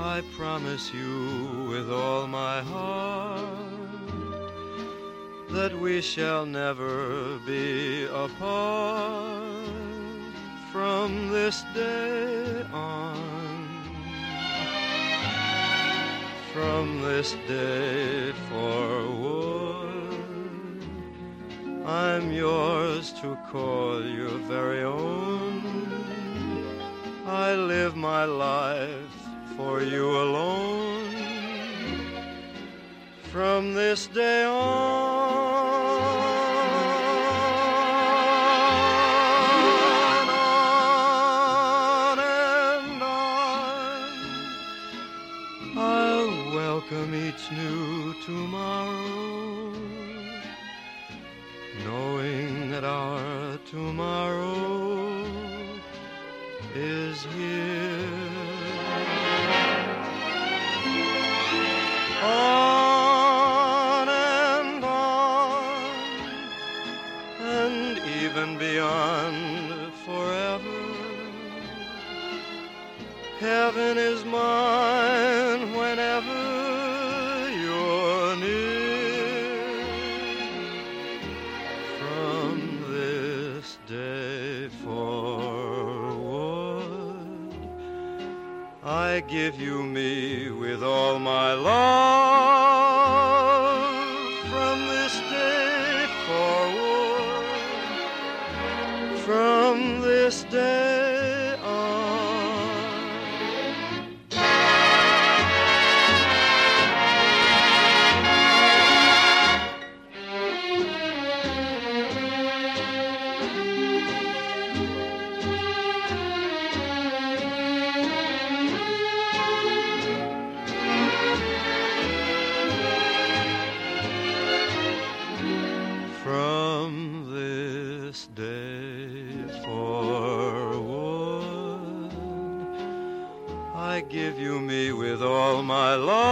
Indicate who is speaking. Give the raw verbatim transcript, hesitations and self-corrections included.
Speaker 1: I promise you with all my heart that we shall never be apart from this day on. From this day forward, I'm yours to call your very own. I live my life for you alone. From this day on, on and on, I'll welcome each new tomorrow, knowing that our tomorrow is here. On and on, and even beyond forever. Heaven is mine whenever you're near. From this day forward, I give you me with all my love. From this day forward, from this day on. From this day forward, I give you me with all my love.